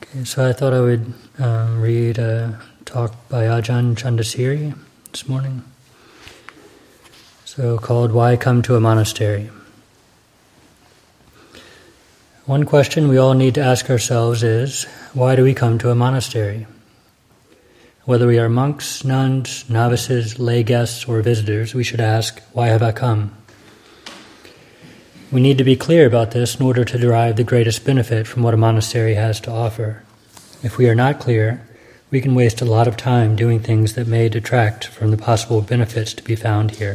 Okay, so I thought I would read a talk by Ajahn Chandasiri this morning, so called Why Come to a Monastery? One question we all need to ask ourselves is, why do we come to a monastery? Whether we are monks, nuns, novices, lay guests, or visitors, we should ask, why have I come? We need to be clear about this in order to derive the greatest benefit from what a monastery has to offer. If we are not clear, we can waste a lot of time doing things that may detract from the possible benefits to be found here.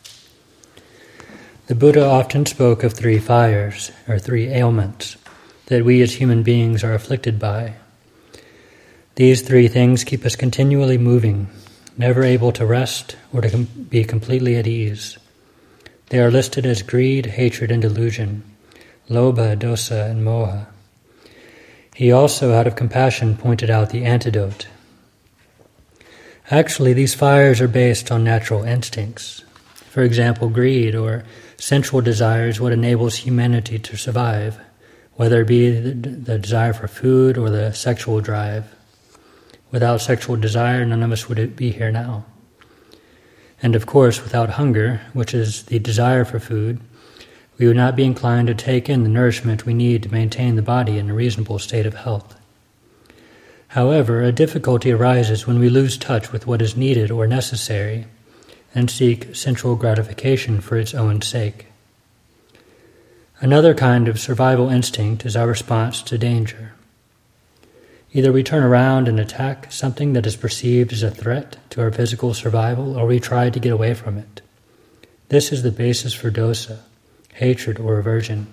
The Buddha often spoke of three fires, or three ailments, that we as human beings are afflicted by. These three things keep us continually moving, never able to rest or to be completely at ease. They are listed as greed, hatred, and delusion, lobha, dosa, and moha. He also, out of compassion, pointed out the antidote. Actually, these fires are based on natural instincts. For example, greed or sensual desire is what enables humanity to survive, whether it be the desire for food or the sexual drive. Without sexual desire, none of us would be here now. And of course, without hunger, which is the desire for food, we would not be inclined to take in the nourishment we need to maintain the body in a reasonable state of health. However, a difficulty arises when we lose touch with what is needed or necessary and seek sensual gratification for its own sake. Another kind of survival instinct is our response to danger. Either we turn around and attack something that is perceived as a threat to our physical survival, or we try to get away from it. This is the basis for dosa, hatred or aversion.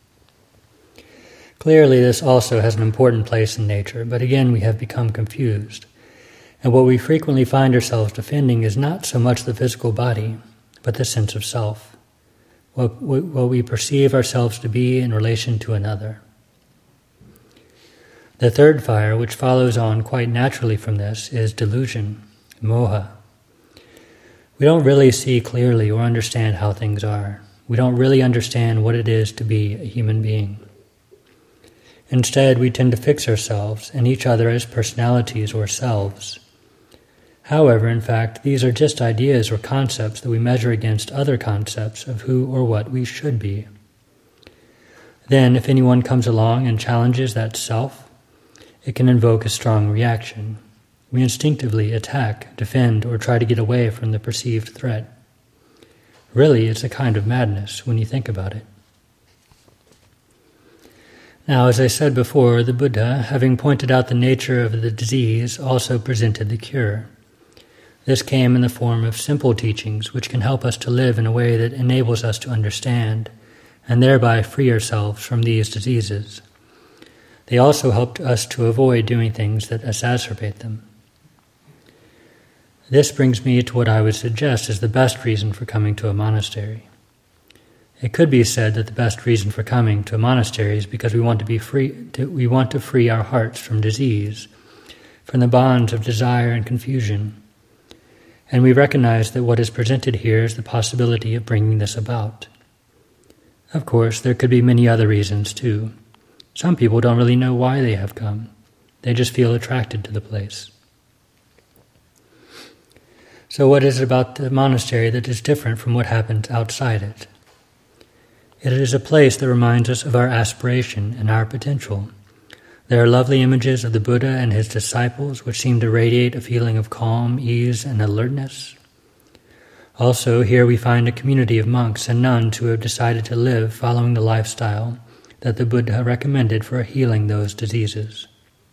Clearly, this also has an important place in nature, but again we have become confused. And what we frequently find ourselves defending is not so much the physical body, but the sense of self, what we perceive ourselves to be in relation to another. The third fire, which follows on quite naturally from this, is delusion, moha. We don't really see clearly or understand how things are. We don't really understand what it is to be a human being. Instead, we tend to fix ourselves and each other as personalities or selves. However, in fact, these are just ideas or concepts that we measure against other concepts of who or what we should be. Then, if anyone comes along and challenges that self, it can invoke a strong reaction. We instinctively attack, defend, or try to get away from the perceived threat. Really, it's a kind of madness when you think about it. Now, as I said before, the Buddha, having pointed out the nature of the disease, also presented the cure. This came in the form of simple teachings which can help us to live in a way that enables us to understand and thereby free ourselves from these diseases. They also helped us to avoid doing things that exacerbate them. This brings me to what I would suggest is the best reason for coming to a monastery. It could be said that the best reason for coming to a monastery is because we want to be free. We want to free our hearts from disease, from the bonds of desire and confusion. And we recognize that what is presented here is the possibility of bringing this about. Of course, there could be many other reasons too. Some people don't really know why they have come. They just feel attracted to the place. So what is it about the monastery that is different from what happens outside it? It is a place that reminds us of our aspiration and our potential. There are lovely images of the Buddha and his disciples which seem to radiate a feeling of calm, ease, and alertness. Also, here we find a community of monks and nuns who have decided to live following the lifestyle that the Buddha recommended for healing those diseases.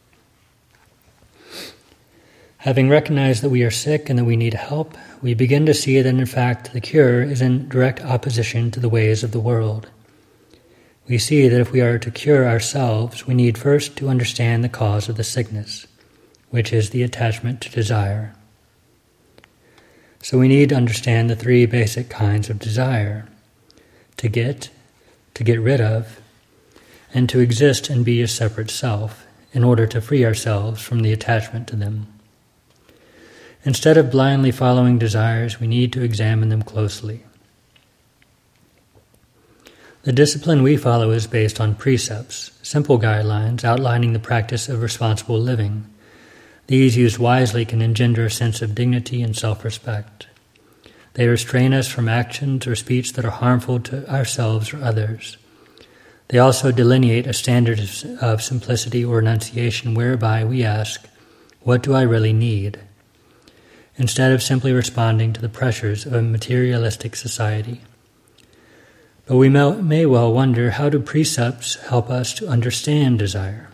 Having recognized that we are sick and that we need help, we begin to see that in fact the cure is in direct opposition to the ways of the world. We see that if we are to cure ourselves, we need first to understand the cause of the sickness, which is the attachment to desire. So we need to understand the three basic kinds of desire: to get rid of, and to exist and be a separate self, in order to free ourselves from the attachment to them. Instead of blindly following desires, we need to examine them closely. The discipline we follow is based on precepts, simple guidelines outlining the practice of responsible living. These, used wisely, can engender a sense of dignity and self-respect. They restrain us from actions or speech that are harmful to ourselves or others. They also delineate a standard of simplicity or enunciation whereby we ask, "What do I really need?" instead of simply responding to the pressures of a materialistic society. But we may well wonder, how do precepts help us to understand desire?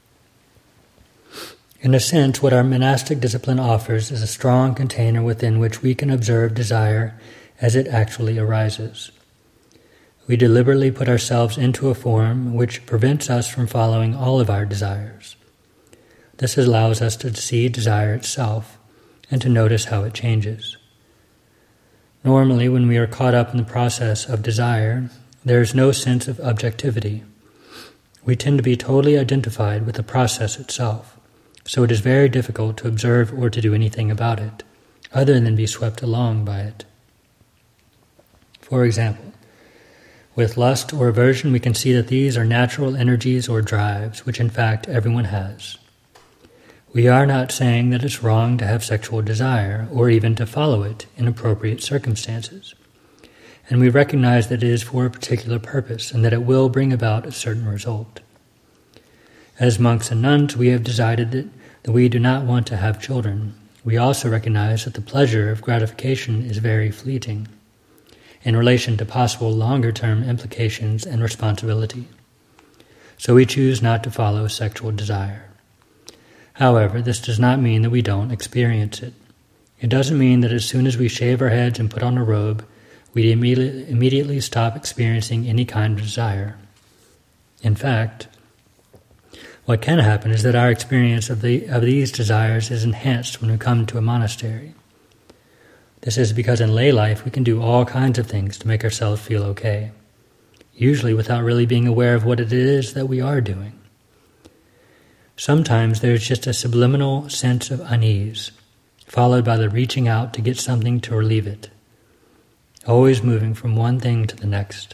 In a sense, what our monastic discipline offers is a strong container within which we can observe desire as it actually arises. We deliberately put ourselves into a form which prevents us from following all of our desires. This allows us to see desire itself and to notice how it changes. Normally, when we are caught up in the process of desire, there is no sense of objectivity. We tend to be totally identified with the process itself, so it is very difficult to observe or to do anything about it, other than be swept along by it. For example, with lust or aversion, we can see that these are natural energies or drives, which in fact everyone has. We are not saying that it's wrong to have sexual desire, or even to follow it in appropriate circumstances. And we recognize that it is for a particular purpose, and that it will bring about a certain result. As monks and nuns, we have decided that we do not want to have children. We also recognize that the pleasure of gratification is very fleeting, in relation to possible longer-term implications and responsibility. So we choose not to follow sexual desire. However, this does not mean that we don't experience it. It doesn't mean that as soon as we shave our heads and put on a robe, we immediately stop experiencing any kind of desire. In fact, what can happen is that our experience of these desires is enhanced when we come to a monastery. This is because in lay life we can do all kinds of things to make ourselves feel okay, usually without really being aware of what it is that we are doing. Sometimes there's just a subliminal sense of unease, followed by the reaching out to get something to relieve it, always moving from one thing to the next.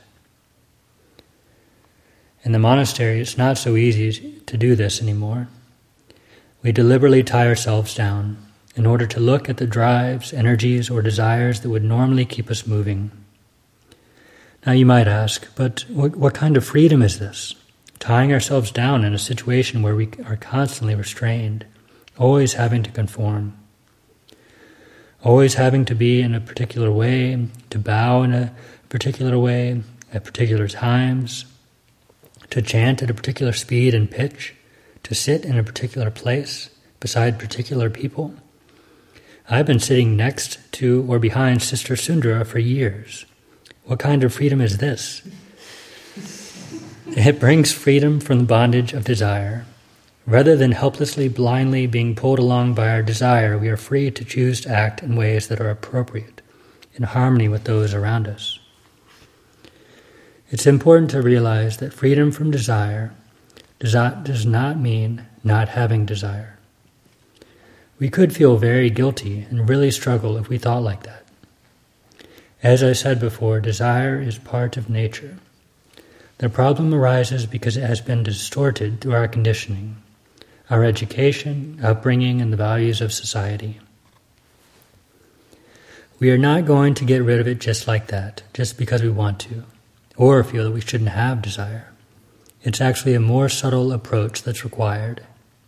In the monastery, it's not so easy to do this anymore. We deliberately tie ourselves down in order to look at the drives, energies, or desires that would normally keep us moving. Now you might ask, but what kind of freedom is this? Tying ourselves down in a situation where we are constantly restrained, always having to conform, always having to be in a particular way, to bow in a particular way, at particular times, to chant at a particular speed and pitch, to sit in a particular place beside particular people. I've been sitting next to or behind Sister Sundara for years. What kind of freedom is this? It brings freedom from the bondage of desire. Rather than helplessly, blindly being pulled along by our desire, we are free to choose to act in ways that are appropriate, in harmony with those around us. It's important to realize that freedom from desire does not mean not having desire. We could feel very guilty and really struggle if we thought like that. As I said before, desire is part of nature. The problem arises because it has been distorted through our conditioning, our education, upbringing, and the values of society. We are not going to get rid of it just like that, just because we want to, or feel that we shouldn't have desire. It's actually a more subtle approach that's required.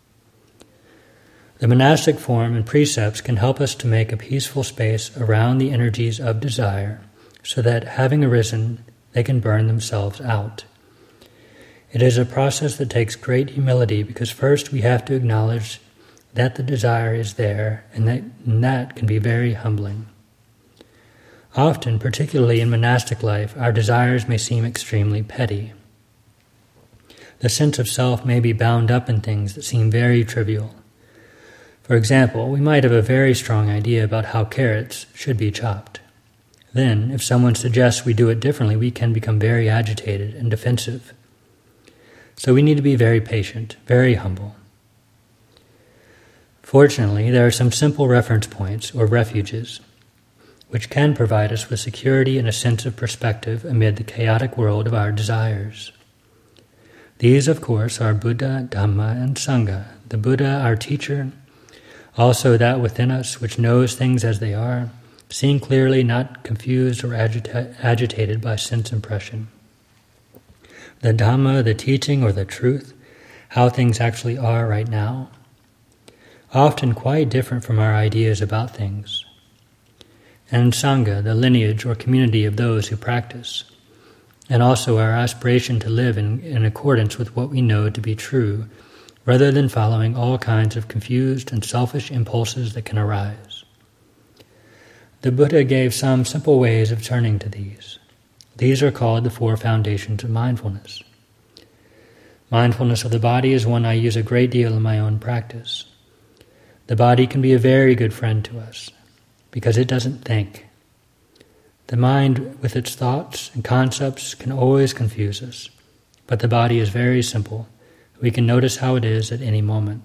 The monastic form and precepts can help us to make a peaceful space around the energies of desire, so that, having arisen, they can burn themselves out. It is a process that takes great humility, because first we have to acknowledge that the desire is there, and that can be very humbling. Often, particularly in monastic life, our desires may seem extremely petty. The sense of self may be bound up in things that seem very trivial. For example, we might have a very strong idea about how carrots should be chopped. Then, if someone suggests we do it differently, we can become very agitated and defensive. So we need to be very patient, very humble. Fortunately, there are some simple reference points or refuges. which can provide us with security and a sense of perspective amid the chaotic world of our desires. These, of course, are Buddha, Dhamma, and Sangha. The Buddha, our teacher, also that within us which knows things as they are, seeing clearly, not confused or agitated by sense impression. The Dhamma, the teaching or the truth, how things actually are right now, often quite different from our ideas about things. And Sangha, the lineage or community of those who practice, and also our aspiration to live in accordance with what we know to be true, rather than following all kinds of confused and selfish impulses that can arise. The Buddha gave some simple ways of turning to these. These are called the 4 foundations of mindfulness. Mindfulness of the body is one I use a great deal in my own practice. The body can be a very good friend to us, because it doesn't think. The mind, with its thoughts and concepts, can always confuse us, but the body is very simple. We can notice how it is at any moment.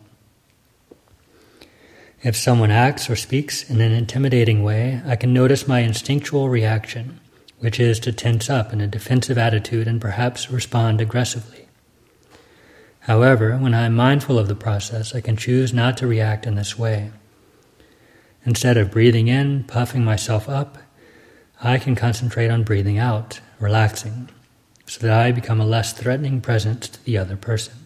If someone acts or speaks in an intimidating way, I can notice my instinctual reaction, which is to tense up in a defensive attitude and perhaps respond aggressively. However, when I am mindful of the process, I can choose not to react in this way. Instead of breathing in, puffing myself up, I can concentrate on breathing out, relaxing, so that I become a less threatening presence to the other person.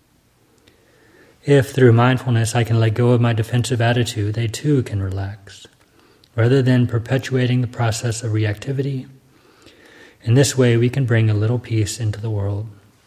If, through mindfulness, I can let go of my defensive attitude, they too can relax, rather than perpetuating the process of reactivity. In this way, we can bring a little peace into the world.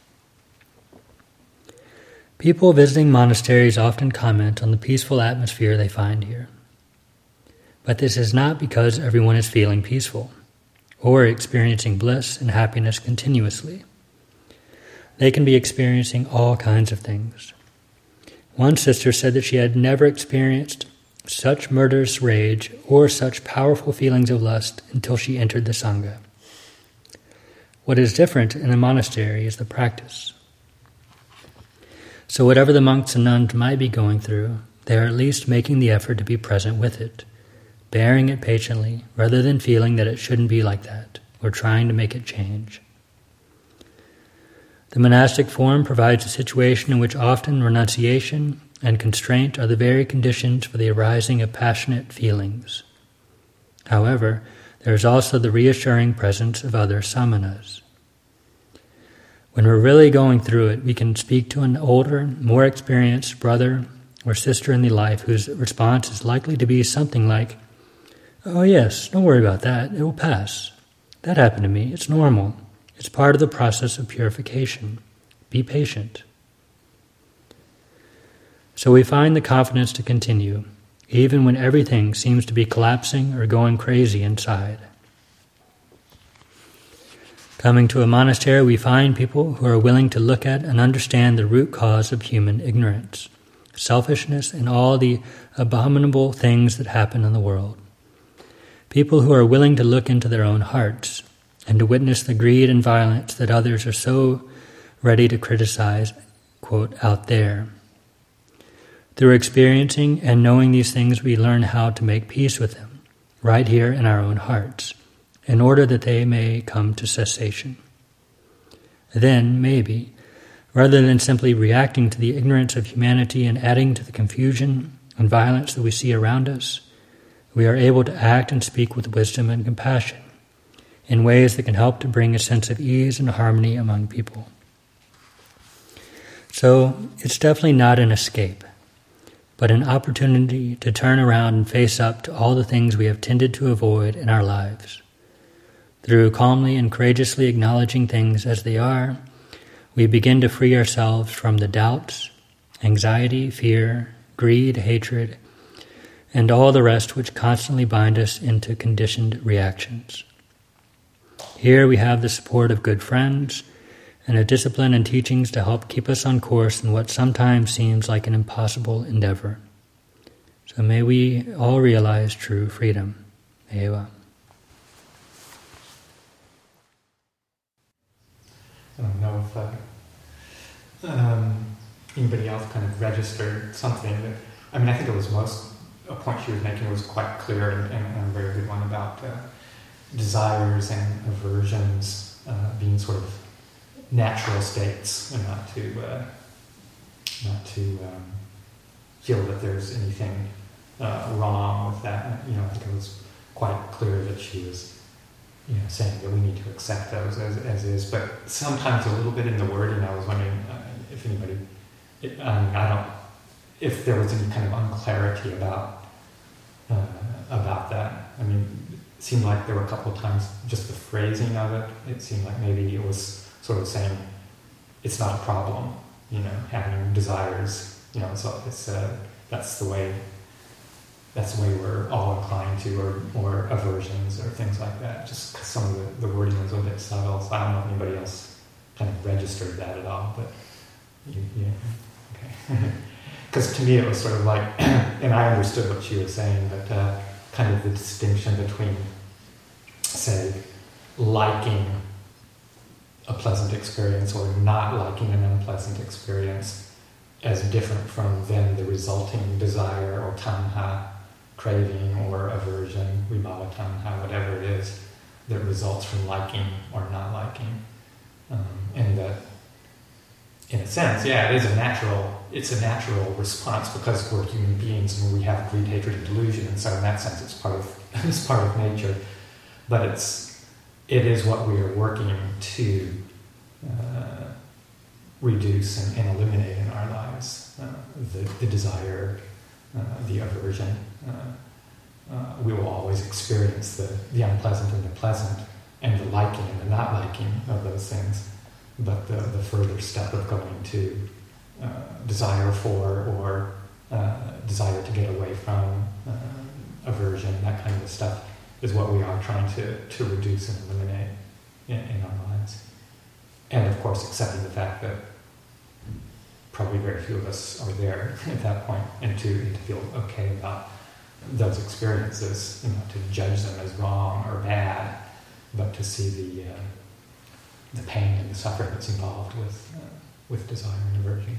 People visiting monasteries often comment on the peaceful atmosphere they find here. But this is not because everyone is feeling peaceful or experiencing bliss and happiness continuously. They can be experiencing all kinds of things. One sister said that she had never experienced such murderous rage or such powerful feelings of lust until she entered the Sangha. What is different in a monastery is the practice. So whatever the monks and nuns might be going through, they are at least making the effort to be present with it, bearing it patiently, rather than feeling that it shouldn't be like that, or trying to make it change. The monastic form provides a situation in which often renunciation and constraint are the very conditions for the arising of passionate feelings. However, there is also the reassuring presence of other samanas. When we're really going through it, we can speak to an older, more experienced brother or sister in the life whose response is likely to be something like, "Oh yes, don't worry about that, it will pass. That happened to me, it's normal. It's part of the process of purification. Be patient." So we find the confidence to continue, even when everything seems to be collapsing or going crazy inside. Coming to a monastery, we find people who are willing to look at and understand the root cause of human ignorance, selfishness, and all the abominable things that happen in the world. People who are willing to look into their own hearts and to witness the greed and violence that others are so ready to criticize, quote, out there. Through experiencing and knowing these things, we learn how to make peace with them, right here in our own hearts, in order that they may come to cessation. Then, maybe, rather than simply reacting to the ignorance of humanity and adding to the confusion and violence that we see around us, we are able to act and speak with wisdom and compassion in ways that can help to bring a sense of ease and harmony among people. So, it's definitely not an escape, but an opportunity to turn around and face up to all the things we have tended to avoid in our lives. Through calmly and courageously acknowledging things as they are, we begin to free ourselves from the doubts, anxiety, fear, greed, hatred, and all the rest which constantly bind us into conditioned reactions. Here we have the support of good friends and a discipline and teachings to help keep us on course in what sometimes seems like an impossible endeavor. So may we all realize true freedom. Ewa. I don't know if anybody else kind of registered something. I think it was a point she was making was quite clear and a very good one about desires and aversions being sort of natural states, and not to feel that there's anything wrong with that. I think it was quite clear that she was saying that we need to accept those as is, but sometimes a little bit in the wording, I was wondering if anybody, if there was any kind of unclarity about that. I mean, it seemed like there were a couple of times just the phrasing of it. It seemed like maybe it was sort of saying it's not a problem, having desires. That's the way we're all inclined to, or aversions or things like that. Just 'cause some of the wording was a bit subtle, so I don't know if anybody else kind of registered that at all. But okay. Because to me it was sort of like, and I understood what she was saying, but kind of the distinction between, say, liking a pleasant experience or not liking an unpleasant experience as different from then the resulting desire or tanha, craving or aversion, vibhava tanha, whatever it is, that results from liking or not liking. And that, in a sense, it is it's a natural response because we're human beings and we have greed, hatred, and delusion, and so in that sense it's part of nature. But it is what we are working to reduce and eliminate in our lives. The desire, the aversion. We will always experience the unpleasant and the pleasant, and the liking and the not liking of those things. But the further step of going to desire for or desire to get away from aversion, that kind of stuff, is what we are trying to reduce and eliminate in our lives. And of course, accepting the fact that probably very few of us are there at that point, and to feel okay about those experiences, to judge them as wrong or bad, but to see the pain and the suffering that's involved with desire and aversion.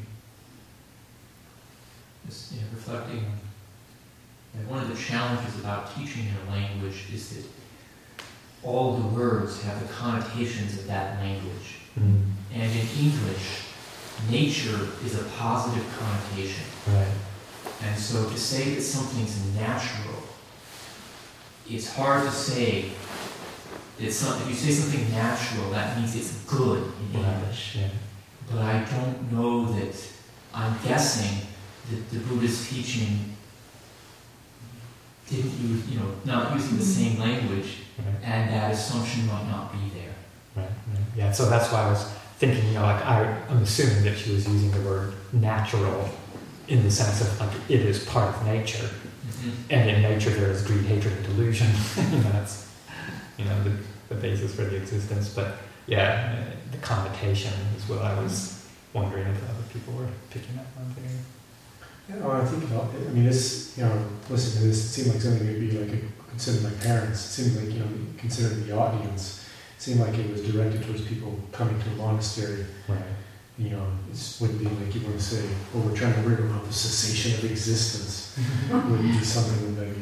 Just reflecting, one of the challenges about teaching in a language is that all the words have the connotations of that language. Mm. And in English, nature is a positive connotation. Right. And so to say that something's natural, it's hard to say. If you say something natural, that means it's good in English. Yeah. But I don't know that, I'm guessing that the Buddha's teaching didn't use, not using the same language, Right. and that assumption might not be there. Right. Yeah. So that's why I was thinking, I'm assuming that she was using the word natural in the sense of it is part of nature, and in nature there is greed, hatred, and delusion. That's the basis for the existence. But the connotation is what I was wondering if other people were picking up on there. Yeah, when I think about it, listening to this, it seemed like something that would be considered my parents. It seemed like, considering the audience, it seemed like it was directed towards people coming to a monastery. Right. It wouldn't be like you want to say, we're trying to bring about the cessation of existence. It wouldn't be something that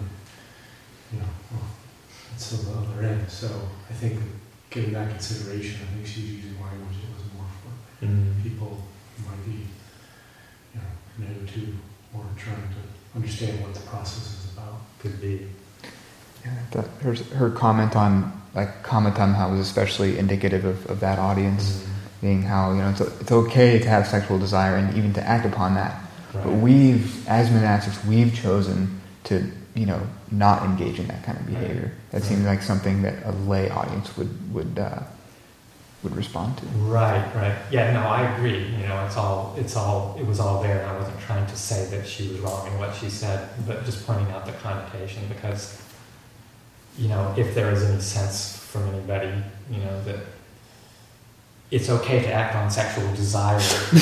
that's on the other end. So I think given that consideration, I think she's using language that was more for people who might be, new to, or trying to understand what the process is about. Could be. Yeah, her comment on kamatanha was especially indicative of that audience, being how it's okay to have sexual desire and even to act upon that. Right. But we've, as monastics, we've chosen to not engage in that kind of behavior. That seems like something that a lay audience would respond to. Right. Yeah, no, I agree. It was all there, and I wasn't trying to say that she was wrong in what she said, but just pointing out the connotation, because, if there is any sense from anybody, that it's okay to act on sexual desire,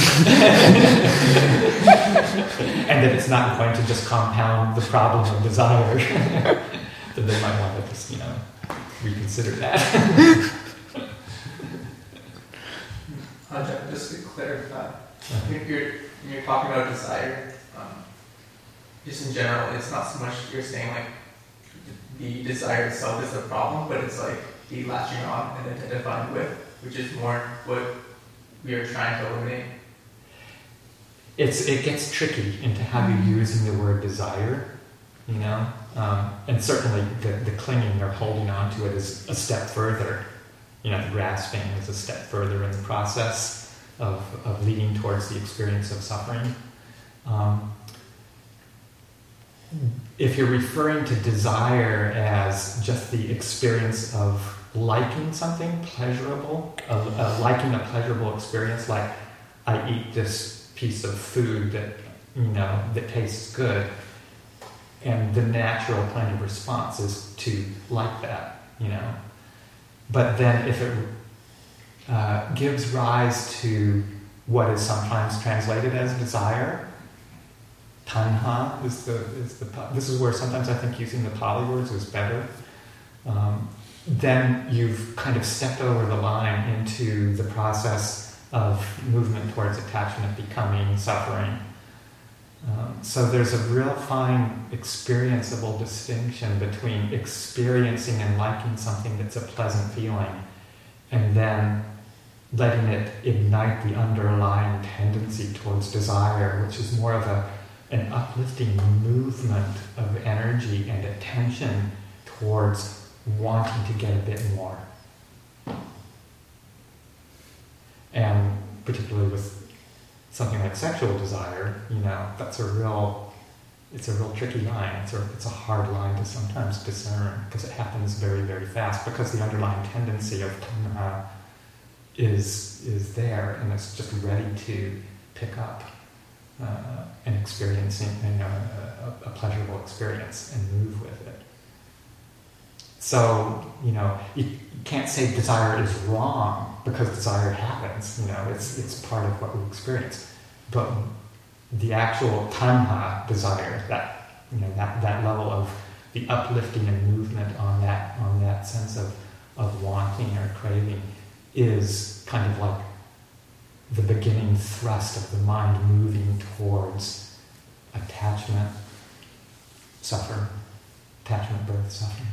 and that it's not going to just compound the problem of desire, then they might want to just, reconsider that. Just to clarify, when you're talking about desire, just in general, it's not so much you're saying like the desire itself is the problem, but it's like the latching on and identifying with, which is more what we are trying to eliminate. It gets tricky into how you're using the word desire, you know, and certainly the clinging or holding on to it is a step further. You know, the grasping is a step further in the process of leading towards the experience of suffering. If you're referring to desire as just the experience of liking something pleasurable, liking a pleasurable experience, like I eat this piece of food that, you know, that tastes good, and the natural kind of response is to like that, you know. But then if it gives rise to what is sometimes translated as desire, tanha this is where sometimes I think using the Pali words is better. Then you've kind of stepped over the line into the process of movement towards attachment, becoming, suffering. So there's a real fine experienceable distinction between experiencing and liking something that's a pleasant feeling, and then letting it ignite the underlying tendency towards desire, which is more of an uplifting movement of energy and attention towards wanting to get a bit more. And particularly with something like sexual desire, you know, it's a real tricky line. It's a hard line to sometimes discern because it happens very, very fast, because the underlying tendency of tanha is there, and it's just ready to pick up an experiencing, you know, a pleasurable experience and move with it. So, you know, you can't say desire is wrong because desire happens. You know, it's part of what we experience. But the actual tanha desire, that, you know, that level of the uplifting and movement on that sense of wanting or craving, is kind of like the beginning thrust of the mind moving towards attachment, suffering, attachment, birth, suffering.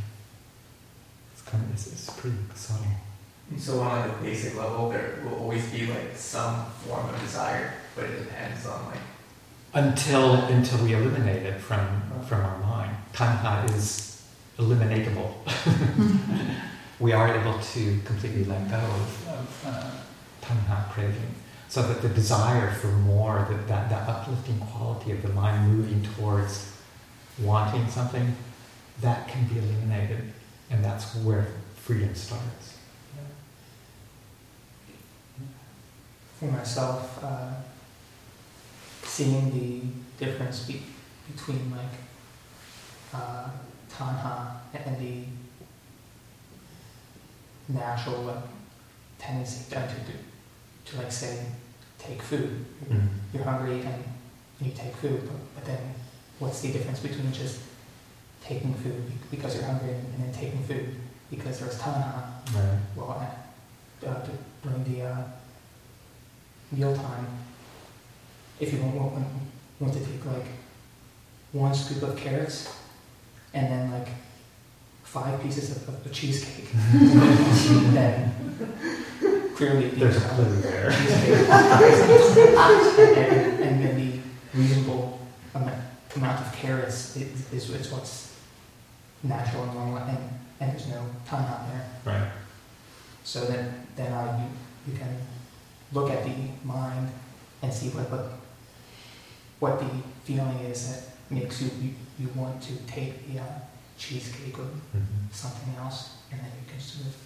It's pretty subtle. And so on like a basic level, there will always be like some form of desire, but it depends on like... Until we eliminate it from our mind. Tanha is eliminatable. We are able to completely let go of tanha, craving, so that the desire for more, that uplifting quality of the mind moving towards wanting something, that can be eliminated. And that's where freedom starts. For myself, seeing the difference between like tanha and the natural like tendency to like say take food. You're hungry and you take food, but then what's the difference between just taking food because you're hungry and then taking food because there's tanha? Right. Well, during the mealtime, if you want to take like one scoop of carrots and then like 5 pieces of cheesecake, then clearly there's a clue there. And then the reasonable amount of carrots is what's natural and normal, and there's no tanha there. Right. So then you can look at the mind and see what the feeling is that makes you want to take the cheesecake or something else, and then you can sort of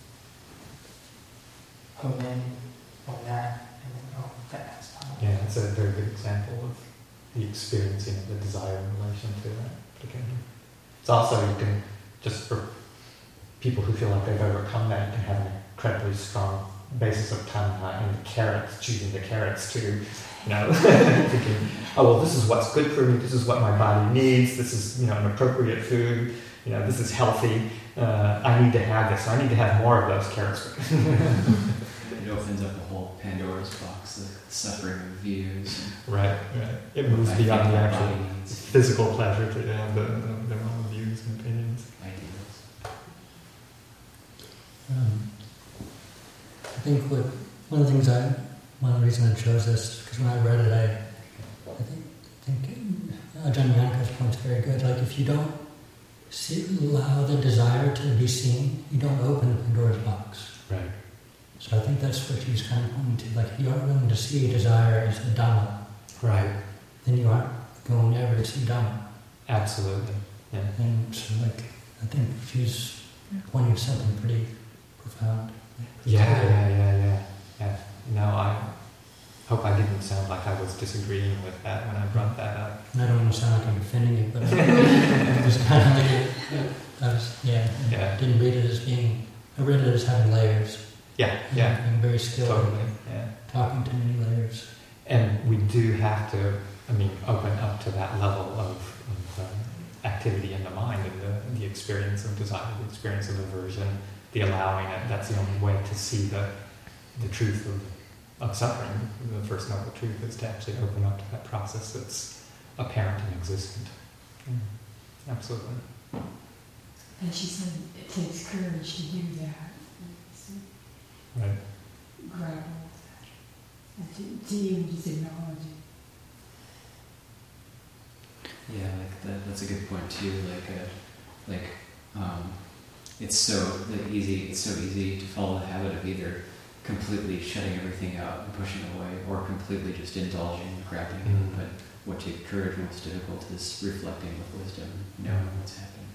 hone in on that, and then that's tanha. Yeah, that's a very good example of the experiencing of the desire in relation to that. It's also, you can, just for people who feel like they've overcome that, you can have an incredibly strong basis of tanha in the carrots, choosing the carrots to, you know, thinking, oh, well, this is what's good for me, this is what my body needs, this is, you know, an appropriate food, you know, this is healthy, I need to have this, I need to have more of those carrots. It opens up a whole Pandora's box of suffering views. Right. It moves beyond the actual physical pleasure to their own views and opinions. Ideals. I think one of the reasons I chose this, because when I read it, I think Ajahn Yanka's point is very good. Like, if you don't allow the desire to be seen, you don't open the Pandora's box. Right. So I think that's what she's kind of pointing to. Like, if you aren't willing to see desire as a Dhamma, Right. then you aren't going ever to see Dhamma. Absolutely. Yeah. And so, like, I think she's pointing to something pretty profound. Yeah. No, I hope I didn't sound like I was disagreeing with that when I brought that up. And I don't want to sound like I'm defending it, but I was kind of like, didn't read it as being, I read it as having layers. Yeah. Being very skilled. Totally. Yeah. Talking to many layers. And we do have to, open up to that level of activity in the mind and the experience of desire, the experience of aversion, the allowing it. That's the only way to see the truth of suffering. The first noble truth is to actually open up to that process that's apparent and existent. Absolutely. And she said it takes courage to do that. Right. Grapple with that. And to even just acknowledge it. Yeah, that's a good point too. It's so easy to follow the habit of either completely shutting everything out and pushing away, or completely just indulging and grabbing it. But what takes courage most difficult is reflecting with wisdom, knowing what's happening.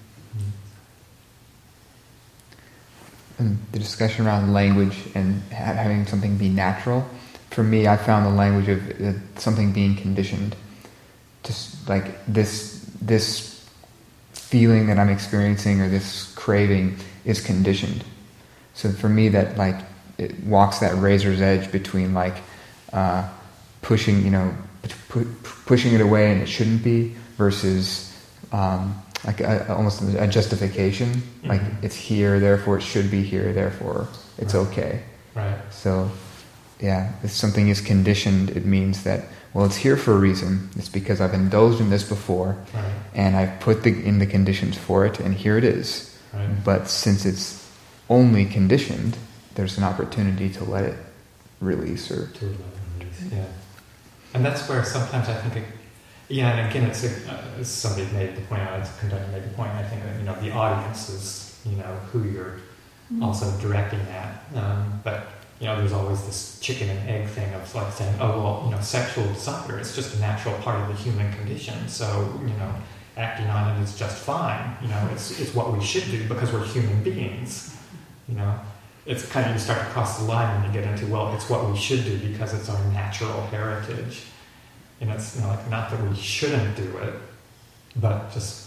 And the discussion around language and having something be natural, for me, I found the language of something being conditioned. Just like this feeling that I'm experiencing or this craving is conditioned. So for me, that it walks that razor's edge between pushing it away and it shouldn't be, versus almost a justification. Mm-hmm. Like, it's here, therefore it should be here, therefore it's okay. Right. So, if something is conditioned, it means that, well, it's here for a reason. It's because I've indulged in this before, right, and I've put in the conditions for it, and here it is. Right. But since it's only conditioned, there's an opportunity to let it release. Yeah. And that's where sometimes I think and again, it's somebody made the point, Kundalini made the point, I think that, the audience is, who you're also directing at. But, there's always this chicken and egg thing of saying, sexual desire is just a natural part of the human condition. So, acting on it is just fine. It's what we should do because we're human beings. It's kind of, you start to cross the line when you get into, it's what we should do because it's our natural heritage. And it's not that we shouldn't do it, but just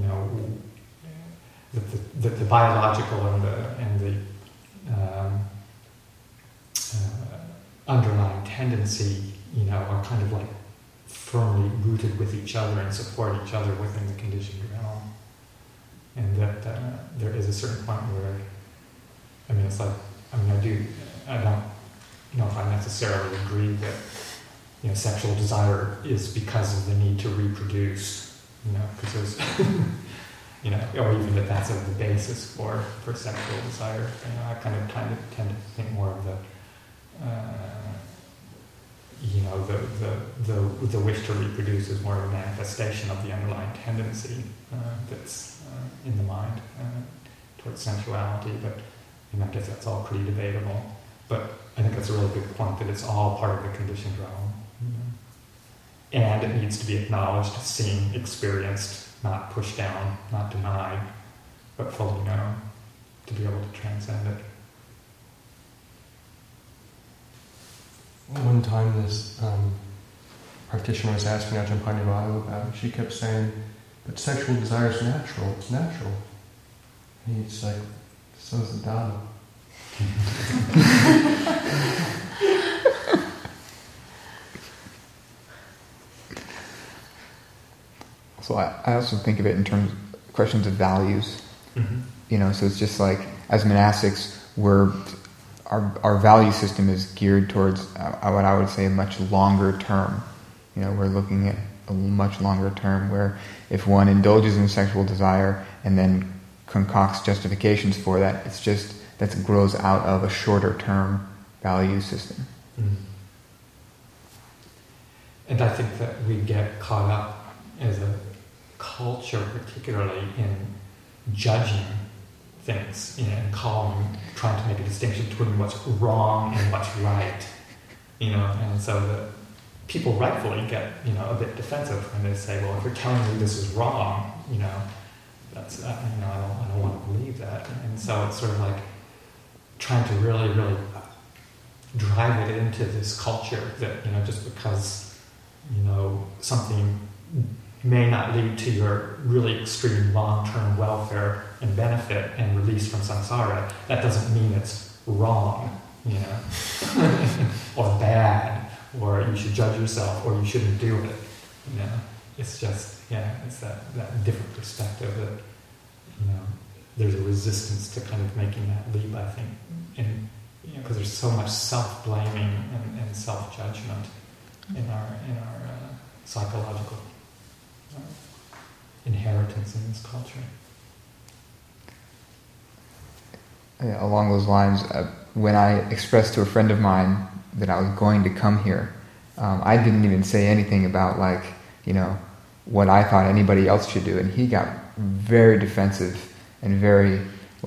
the biological and the underlying tendency, are kind of firmly rooted with each other and support each other within the conditioned realm, and that there is a certain point where, I don't know if I necessarily agree that. Sexual desire is because of the need to reproduce, because there's, or even that that's the basis for sexual desire. I kind of tend to think more of the wish to reproduce is more of a manifestation of the underlying tendency that's in the mind towards sensuality. But I guess that's all pretty debatable. But I think that's a really good point, that it's all part of the conditioned realm. And it needs to be acknowledged, seen, experienced, not pushed down, not denied, but fully known, to be able to transcend it. One time this practitioner was asking Ajahn Pannavali about it. She kept saying, but sexual desire is natural, it's natural. And he's like, so is the Dhamma. So I also think of it in terms of questions of values. Mm-hmm. So it's just like, as monastics, our value system is geared towards what I would say a much longer term. we're looking at a much longer term, where if one indulges in sexual desire and then concocts justifications for that, it's just that grows out of a shorter term value system. And I think that we get caught up as a culture, particularly in judging things, and trying to make a distinction between what's wrong and what's right, and so the people rightfully get, a bit defensive when they say, well, if you're telling me this is wrong, that's, I don't want to believe that. And so it's sort of like trying to really, really drive it into this culture that, just because, something may not lead to your really extreme long-term welfare and benefit and release from samsara, that doesn't mean it's wrong, or bad, or you should judge yourself, or you shouldn't do it. It's just, it's that different perspective that, there's a resistance to kind of making that leap, I think, and because there's so much self-blaming and self-judgment in our psychological inheritance in this culture. Yeah, along those lines, when I expressed to a friend of mine that I was going to come here, I didn't even say anything about what I thought anybody else should do, and he got very defensive and very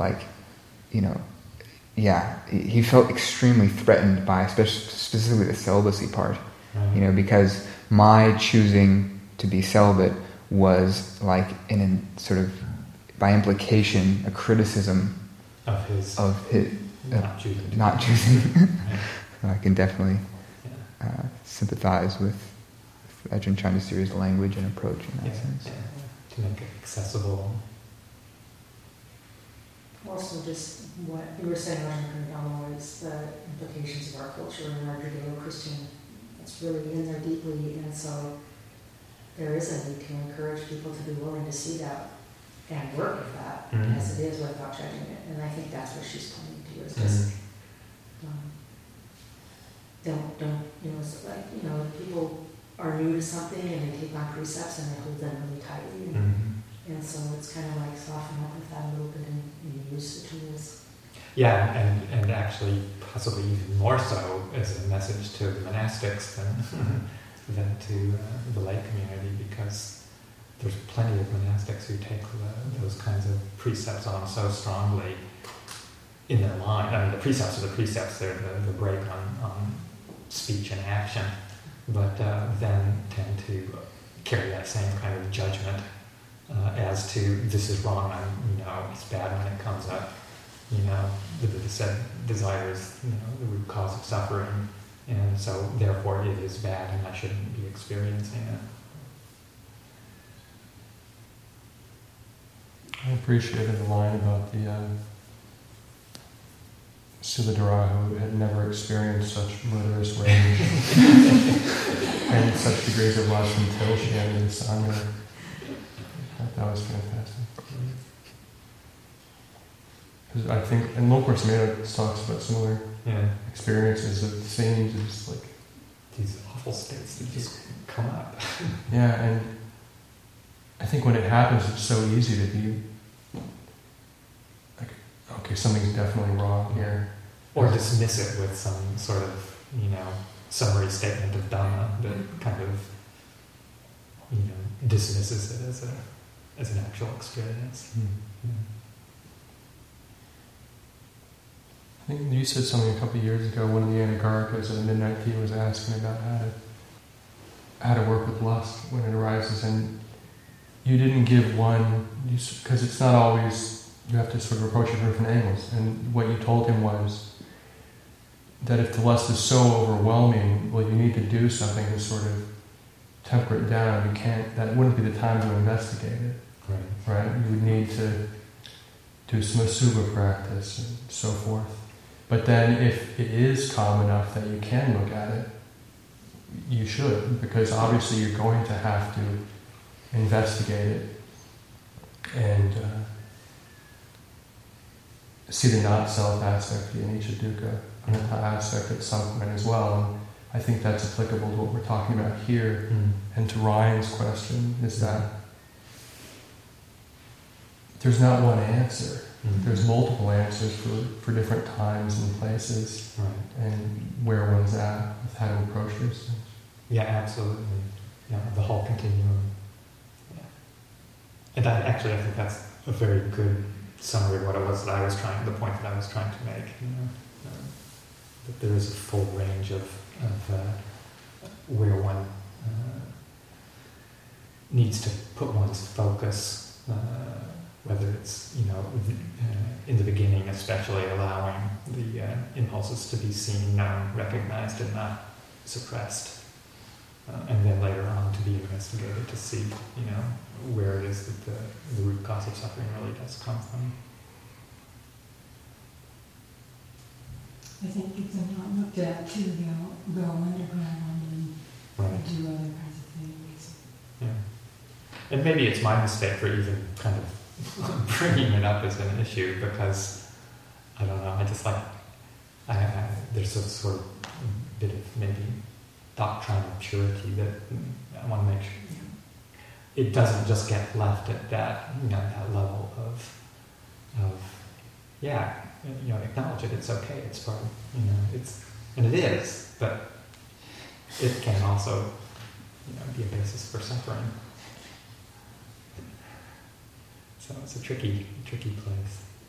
he felt extremely threatened by specifically the celibacy part, because my choosing to be celibate was in a sort of by implication a criticism of his not choosing. I can definitely sympathize with Ajahn Chandasiri's language and approach in that sense. To make it accessible. Also, just what you were saying, Ajahn is the implications of our culture and our Judeo-Christian. It's really in there deeply, and so there is a need to encourage people to be willing to see that and work with that as it is without judging it. And I think that's what she's pointing to, is just don't it's like, people are new to something and they take on precepts and they hold them really tightly. And so it's kind of like soften up with that a little bit and use the tools. Yeah, and actually possibly even more so as a message to the monastics than to the lay community, because there's plenty of monastics who take those kinds of precepts on so strongly in their mind. I mean, the precepts are the precepts, they're the break on speech and action, but then tend to carry that same kind of judgment as to this is wrong, it's bad when it comes up. The Buddha said desire is the root cause of suffering, and so therefore it is bad and I shouldn't be experiencing it. I appreciated the line about the Siddhadhara, who had never experienced such murderous rage and such degrees of lust until she entered the Sangha. That was fantastic. Because I think, and Lopar Samhita talks about similar experiences. It seems it's like these awful states that just come up. Yeah, and I think when it happens, it's so easy to be like, okay, something's definitely wrong here. Or dismiss it with some sort of, summary statement of Dhamma that kind of, dismisses it as an actual experience. I think you said something a couple of years ago. One of the Anagarikas at the Midnight Tea was asking about how to work with lust when it arises, and you didn't give one, because it's not always, you have to sort of approach it from different angles. And what you told him was that if the lust is so overwhelming, well, you need to do something to sort of temper it down. You can't, that wouldn't be the time to investigate it. Right? You would need to do some asubha practice and so forth. But then if it is calm enough that you can look at it, you should, because obviously you're going to have to investigate it and see the not-self aspect, the anicca dukkha, anatta aspect at some point as well. I think that's applicable to what we're talking about here. And to Ryan's question is that there's not one answer. There's multiple answers for different times and places, and where one's at with how to approach those things. Yeah, absolutely. Yeah, the whole continuum. Yeah. And I think that's a very good summary of what it was that I was the point that I was trying to make. That there is a full range of where one needs to put one's focus, whether it's in the beginning, especially allowing the impulses to be seen, known, recognized, and not suppressed. And then later on to be investigated to see, where it is that the root cause of suffering really does come from. I think if they're not looked at too, they'll go underground and do other kinds of things. Yeah. And maybe it's my mistake for even kind of bringing it up as an issue, because, I don't know, I just there's a sort of bit of maybe doctrinal purity that I want to make sure it doesn't just get left at that, that level of acknowledge it, it's okay, it's part of, and it is, but it can also, be a basis for suffering. So it's a tricky place.